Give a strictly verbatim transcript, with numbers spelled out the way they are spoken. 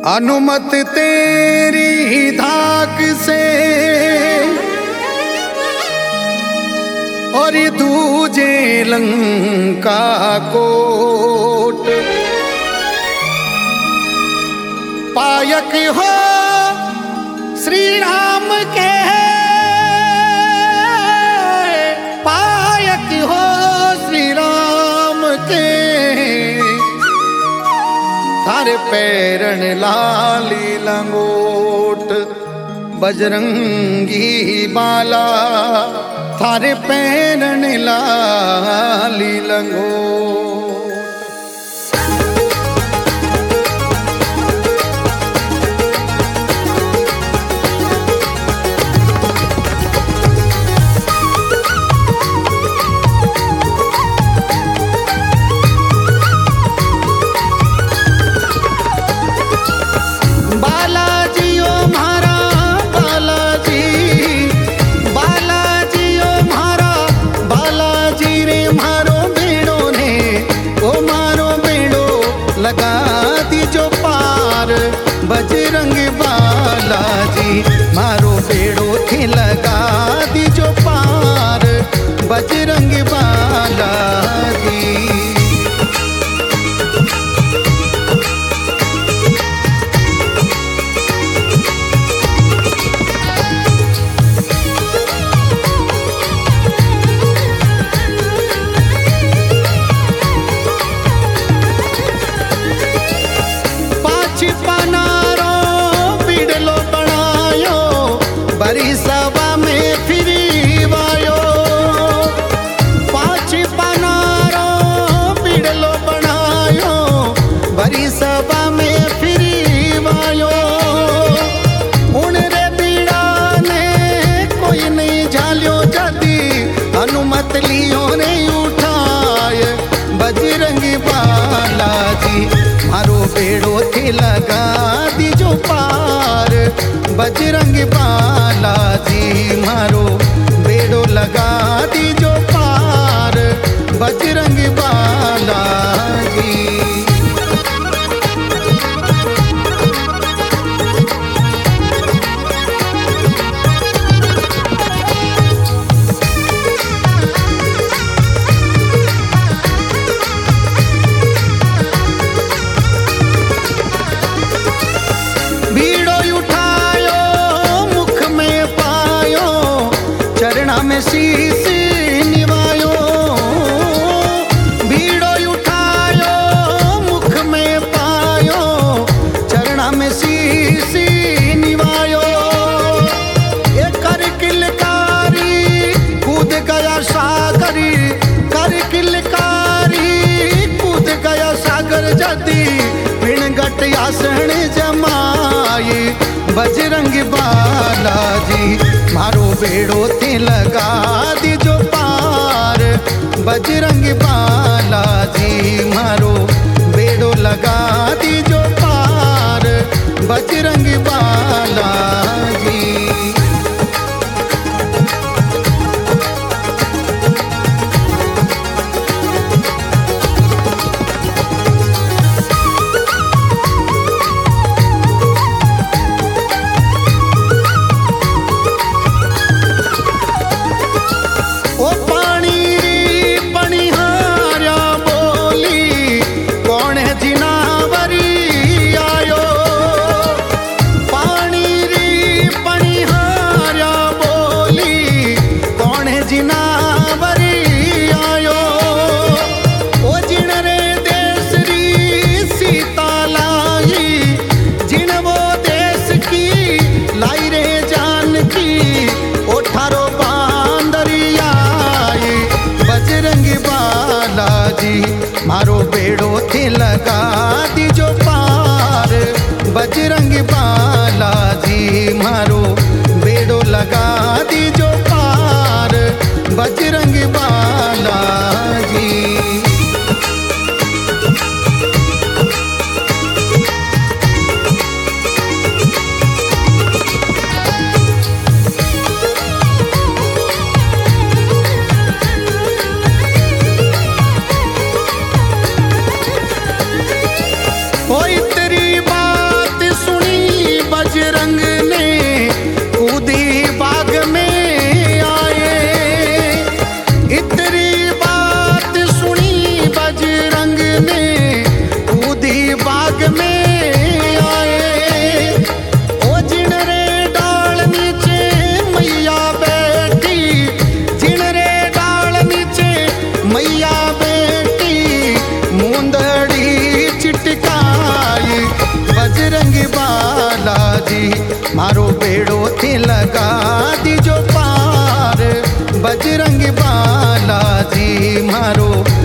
अनुमत तेरी धाक से और दूजे लंका कोट पायक हो श्री राम के पायक हो श्री राम के थारे पैरण लाली लंगोट बजरंगी बाला थारे पैरण लाली लंगोट। बजरंग बालाजी मारो बेड़ो थे लगा दीजो पार बजरंग बालाजी। बरी सभा में फिरी वायो पांच पनारो बिड़लो बनायो बरी सभा में फिरी वायो उन रे बीड़ा ने कोई नहीं झालियो जदी अनुमत लियो नहीं उठाए बजरंग बालाजी मारो बेड़ो थे लगा दीजो पार बजरंग बालाजी मारो बेड़ो लगा दीजो पार बजरंग बालाजी। में शीश निवायो भीड़ो उठायो मुख में पायो चरणा में शीश निवायो एक कर किलकारी कूद गया सागरी कर किलकारी कूद गया सागर जदी पिण गट आसन जमाई बजरंग बालाजी मारो बेड़ो थे लगा दीजो पार बजरंग बालाजी मारो बेड़ो लगा दीजो पार बजरंग बालाजी। मारो बेड़ो थे लगा दीजो पार बजरंग बालाजी मारो बेड़ो लगा दीजो पार बजरंग बालाजी। बेड़ो थे लगा दीजो पार बजरंग बालाजी मारो